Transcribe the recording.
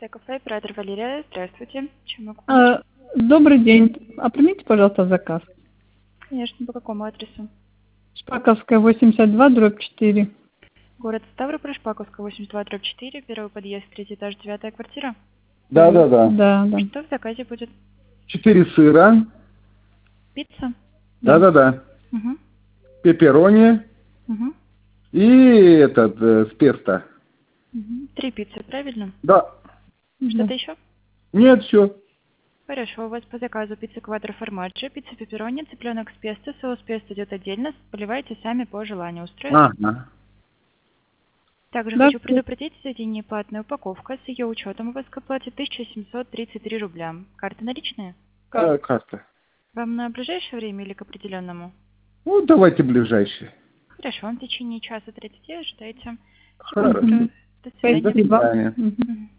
Кафе, оператор Валерия. Здравствуйте. Чем могу помочь? Добрый день. А примите, пожалуйста, заказ. Конечно, по какому адресу? Шпаковская, 82/4. Город Ставрополь, Шпаковская, 82/4, первый подъезд, третий этаж, 9-я квартира. Да. Что в заказе будет? 4 сыра. Пицца? Да. Угу. Пепперони Угу. и с песто. Угу. 3 пиццы, правильно? Да. Что-то еще? Нет, все. Хорошо, у вас по заказу пицца квадро формаджи, пицца пепперони, цыпленок с песто, соус песто идет отдельно, поливаете сами по желанию. Устроит? Ага. Также Да, хочу предупредить, сегодня неплатная упаковка, с ее учетом у вас к оплате 1733 рубля. Карты наличные? Карта. Вам на ближайшее время или к определенному? Ну, давайте ближайший. Хорошо, в течение часа 30 ожидайте. Всего Хорошо. доброго. До свидания. До свидания. Мгм.